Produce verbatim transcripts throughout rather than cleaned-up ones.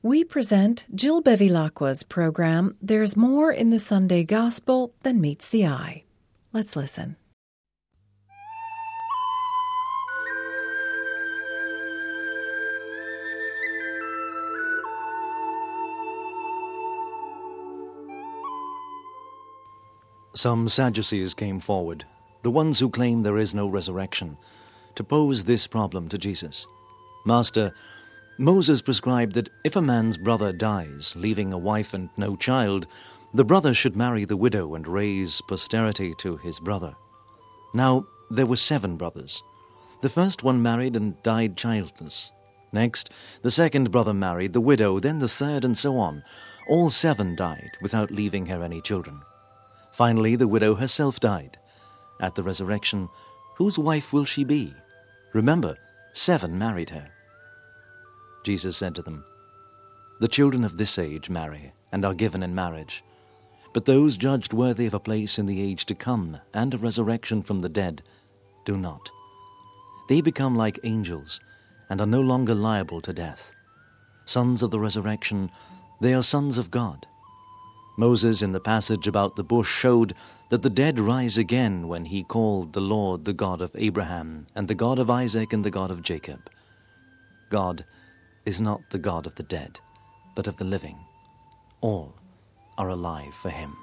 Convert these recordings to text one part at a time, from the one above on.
we present Jill Bevilacqua's program, There's More in the Sunday Gospel Than Meets the Eye. Let's listen. Some Sadducees came forward, the ones who claim there is no resurrection, to pose this problem to Jesus. Master, Moses prescribed that if a man's brother dies, leaving a wife and no child, the brother should marry the widow and raise posterity to his brother. Now, there were seven brothers. The first one married and died childless. Next, the second brother married the widow, then the third, and so on. All seven died without leaving her any children. Finally, the widow herself died. At the resurrection, whose wife will she be? Remember, seven married her. Jesus said to them, The children of this age marry and are given in marriage, but those judged worthy of a place in the age to come and of resurrection from the dead do not. They become like angels and are no longer liable to death. Sons of the resurrection, they are sons of God. Moses, in the passage about the bush, showed that the dead rise again when he called the Lord the God of Abraham and the God of Isaac and the God of Jacob. God is not the God of the dead, but of the living. All are alive for him.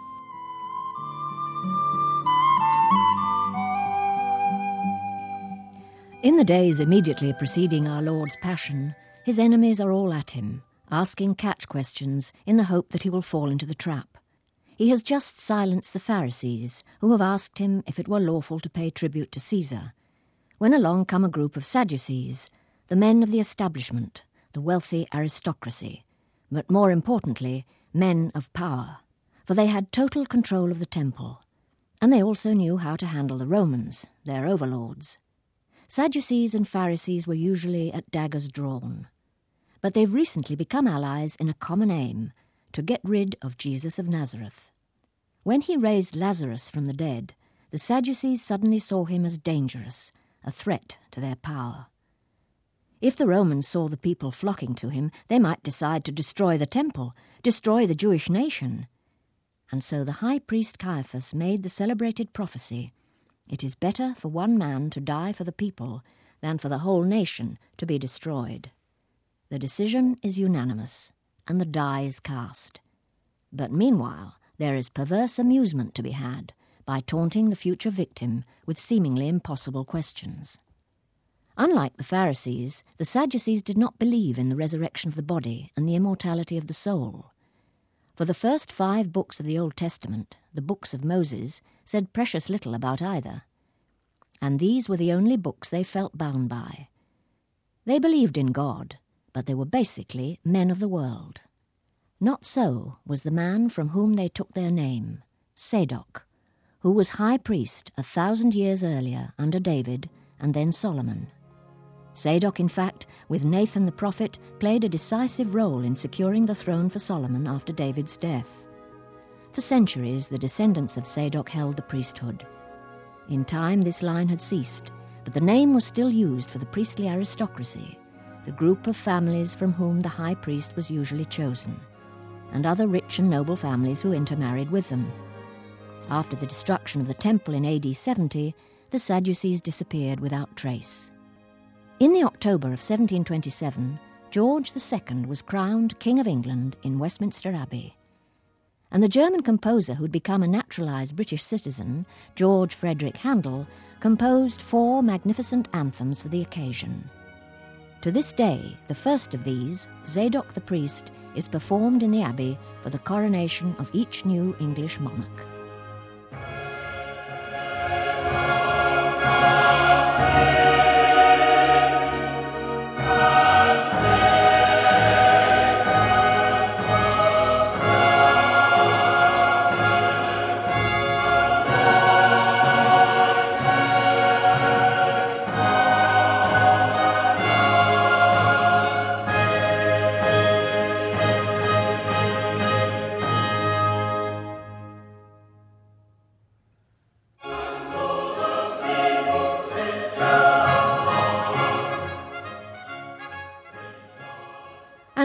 In the days immediately preceding our Lord's Passion, his enemies are all at him, asking catch questions in the hope that he will fall into the trap. He has just silenced the Pharisees, who have asked him if it were lawful to pay tribute to Caesar, when along come a group of Sadducees, the men of the establishment, the wealthy aristocracy, but more importantly, men of power, for they had total control of the temple, and they also knew how to handle the Romans, their overlords. Sadducees and Pharisees were usually at daggers drawn, but they've recently become allies in a common aim, to get rid of Jesus of Nazareth. When he raised Lazarus from the dead, the Sadducees suddenly saw him as dangerous, a threat to their power. If the Romans saw the people flocking to him, they might decide to destroy the temple, destroy the Jewish nation. And so the high priest Caiaphas made the celebrated prophecy, "It is better for one man to die for the people than for the whole nation to be destroyed." The decision is unanimous, and the die is cast. But meanwhile, there is perverse amusement to be had by taunting the future victim with seemingly impossible questions. Unlike the Pharisees, the Sadducees did not believe in the resurrection of the body and the immortality of the soul. For the first five books of the Old Testament, the books of Moses, said precious little about either. And these were the only books they felt bound by. They believed in God, but they were basically men of the world. Not so was the man from whom they took their name, Zadok, who was high priest a thousand years earlier under David and then Solomon. Zadok, in fact, with Nathan the prophet, played a decisive role in securing the throne for Solomon after David's death. For centuries, the descendants of Zadok held the priesthood. In time, this line had ceased, but the name was still used for the priestly aristocracy, the group of families from whom the high priest was usually chosen, and other rich and noble families who intermarried with them. After the destruction of the temple in A D seventy, the Sadducees disappeared without trace. In the October of seventeen twenty-seven, George the Second was crowned King of England in Westminster Abbey, and the German composer who'd become a naturalised British citizen, George Frederick Handel, composed four magnificent anthems for the occasion. To this day, the first of these, Zadok the Priest, is performed in the Abbey for the coronation of each new English monarch.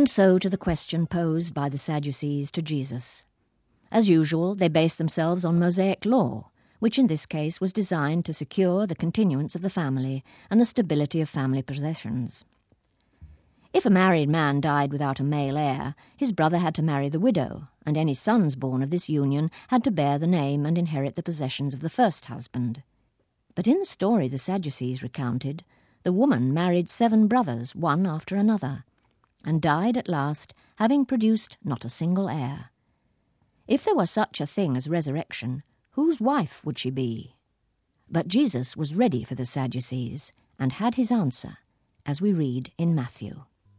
And so to the question posed by the Sadducees to Jesus. As usual, they based themselves on Mosaic law, which in this case was designed to secure the continuance of the family and the stability of family possessions. If a married man died without a male heir, his brother had to marry the widow, and any sons born of this union had to bear the name and inherit the possessions of the first husband. But in the story the Sadducees recounted, the woman married seven brothers, one after another, and died at last, having produced not a single heir. If there were such a thing as resurrection, whose wife would she be? But Jesus was ready for the Sadducees, and had his answer, as we read in Matthew.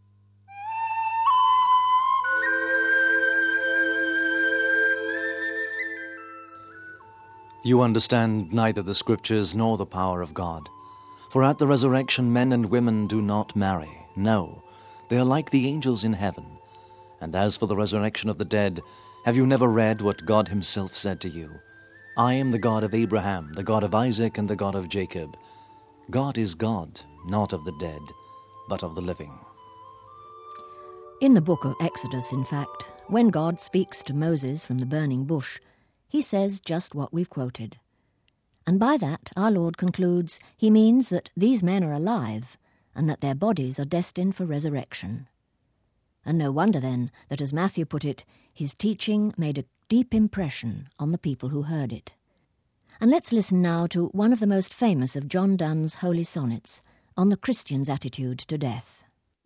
You understand neither the Scriptures nor the power of God. For at the resurrection men and women do not marry, no, they are like the angels in heaven. And as for the resurrection of the dead, have you never read what God himself said to you? I am the God of Abraham, the God of Isaac, and the God of Jacob. God is God, not of the dead, but of the living. In the book of Exodus, in fact, when God speaks to Moses from the burning bush, he says just what we've quoted. And by that, our Lord concludes, he means that these men are alive, and that their bodies are destined for resurrection. And no wonder, then, that, as Matthew put it, his teaching made a deep impression on the people who heard it. And let's listen now to one of the most famous of John Donne's holy sonnets on the Christian's attitude to death.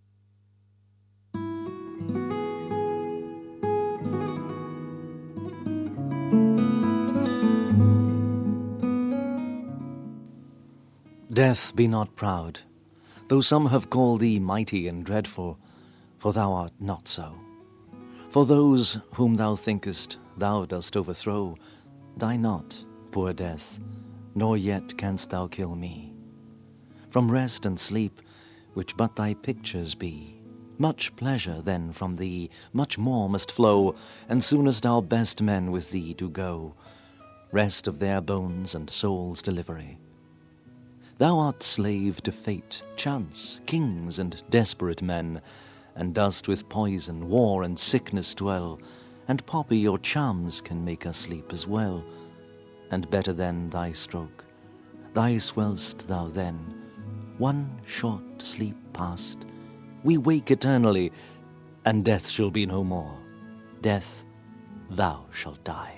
Death, be not proud, though some have called thee mighty and dreadful, for thou art not so. For those whom thou thinkest thou dost overthrow, die not, poor death, nor yet canst thou kill me. From rest and sleep, which but thy pictures be, much pleasure then from thee, much more must flow, and soon as our best men with thee do go, rest of their bones and souls delivery. Thou art slave to fate, chance, kings, and desperate men, and dost with poison, war, and sickness dwell, and poppy or charms can make us sleep as well. And better than thy stroke, thy swell'st thou then, one short sleep past, we wake eternally, and death shall be no more. Death, thou shalt die.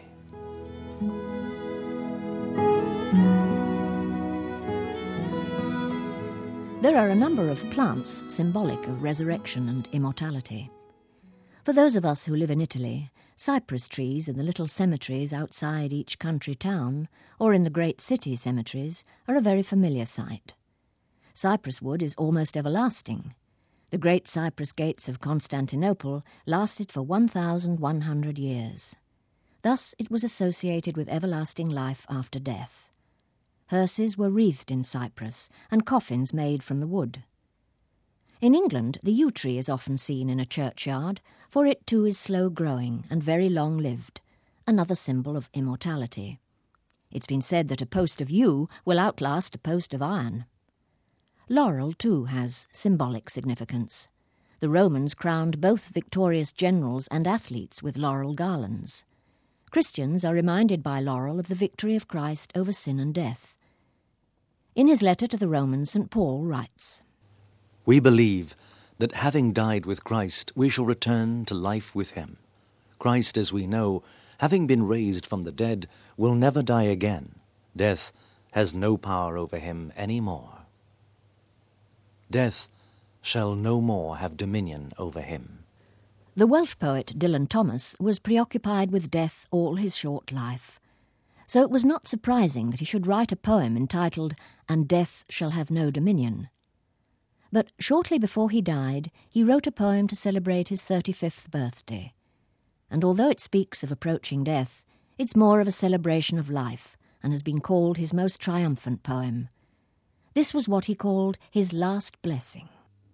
There are a number of plants symbolic of resurrection and immortality. For those of us who live in Italy, cypress trees in the little cemeteries outside each country town, or in the great city cemeteries, are a very familiar sight. Cypress wood is almost everlasting. The great cypress gates of Constantinople lasted for one thousand one hundred years. Thus it was associated with everlasting life after death. Hearses were wreathed in cypress, and coffins made from the wood. In England, the yew tree is often seen in a churchyard, for it too is slow-growing and very long-lived, another symbol of immortality. It's been said that a post of yew will outlast a post of iron. Laurel, too, has symbolic significance. The Romans crowned both victorious generals and athletes with laurel garlands. Christians are reminded by laurel of the victory of Christ over sin and death. In his letter to the Romans, Saint Paul writes, We believe that having died with Christ, we shall return to life with him. Christ, as we know, having been raised from the dead, will never die again. Death has no power over him any more. Death shall no more have dominion over him. The Welsh poet Dylan Thomas was preoccupied with death all his short life. So it was not surprising that he should write a poem entitled And Death Shall Have No Dominion. But shortly before he died, he wrote a poem to celebrate his thirty-fifth birthday. And although it speaks of approaching death, it's more of a celebration of life and has been called his most triumphant poem. This was what he called his last blessing.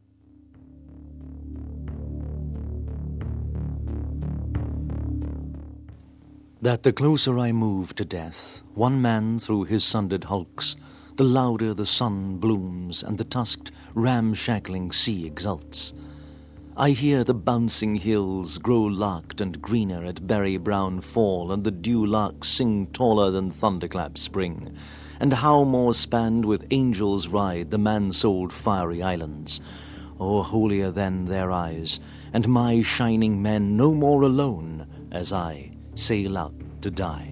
That the closer I move to death, one man through his sundered hulks, the louder the sun blooms and the tusked, ramshackling sea exults. I hear the bouncing hills grow larked and greener at berry-brown fall, and the dew-larks sing taller than thunderclap spring. And how more spanned with angels ride the man-souled fiery islands. Oh, holier than their eyes, and my shining men no more alone, as I sail out to die.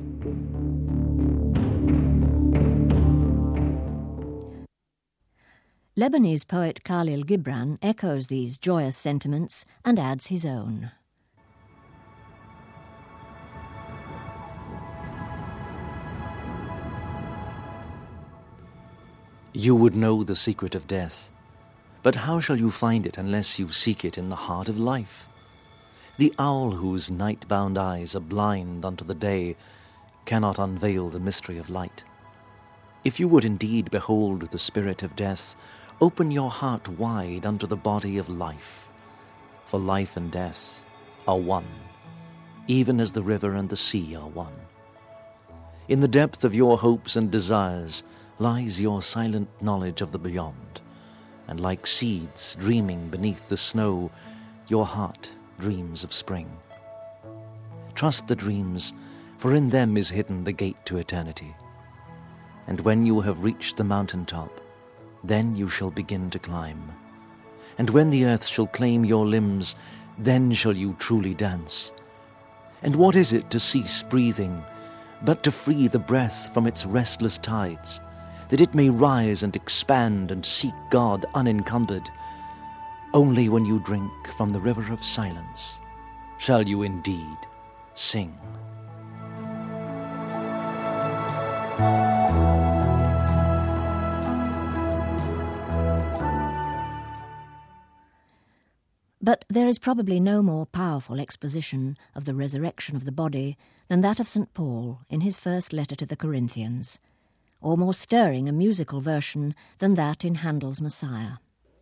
Lebanese poet Khalil Gibran echoes these joyous sentiments and adds his own. You would know the secret of death, but how shall you find it unless you seek it in the heart of life? The owl whose night-bound eyes are blind unto the day cannot unveil the mystery of light. If you would indeed behold the spirit of death, open your heart wide unto the body of life, for life and death are one, even as the river and the sea are one. In the depth of your hopes and desires lies your silent knowledge of the beyond, and like seeds dreaming beneath the snow, your heart dreams of spring. Trust the dreams, for in them is hidden the gate to eternity. And when you have reached the mountain top, then you shall begin to climb. And when the earth shall claim your limbs, then shall you truly dance. And what is it to cease breathing, but to free the breath from its restless tides, that it may rise and expand and seek God unencumbered? Only when you drink from the river of silence shall you indeed sing. But there is probably no more powerful exposition of the resurrection of the body than that of Saint Paul in his first letter to the Corinthians, or more stirring a musical version than that in Handel's Messiah.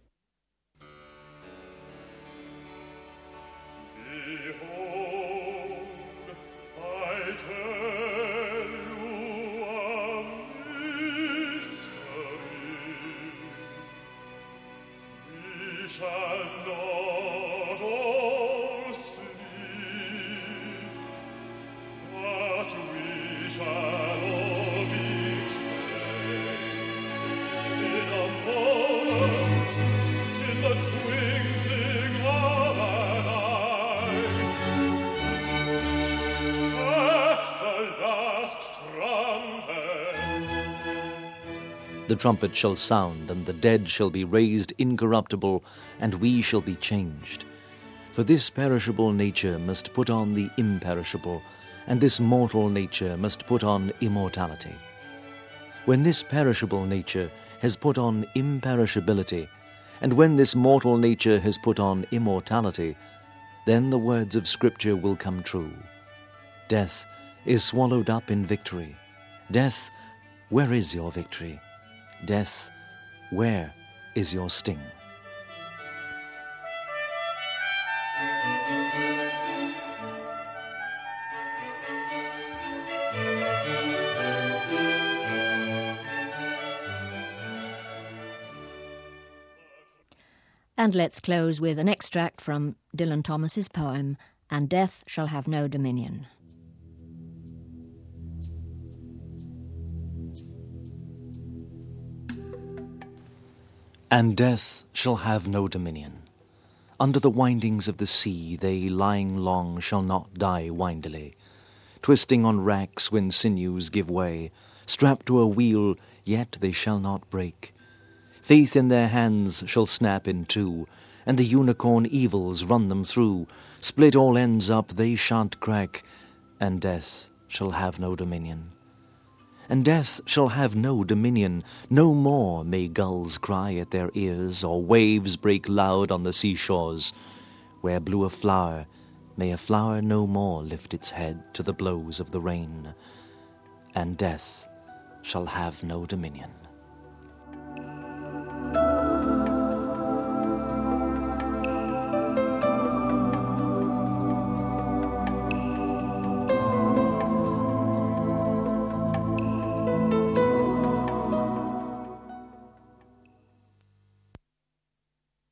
The trumpet shall sound, and the dead shall be raised incorruptible, and we shall be changed. For this perishable nature must put on the imperishable, and this mortal nature must put on immortality. When this perishable nature has put on imperishability, and when this mortal nature has put on immortality, then the words of Scripture will come true. Death is swallowed up in victory. Death, where is your victory? Death, where is your sting? And let's close with an extract from Dylan Thomas's poem, "And Death Shall Have No Dominion." And death shall have no dominion. Under the windings of the sea they lying long shall not die windily, twisting on racks when sinews give way, strapped to a wheel, yet they shall not break. Faith in their hands shall snap in two, and the unicorn evils run them through. Split all ends up, they shan't crack, and death shall have no dominion. And death shall have no dominion. No more may gulls cry at their ears, or waves break loud on the seashores. Where blew a flower, may a flower no more lift its head to the blows of the rain. And death shall have no dominion.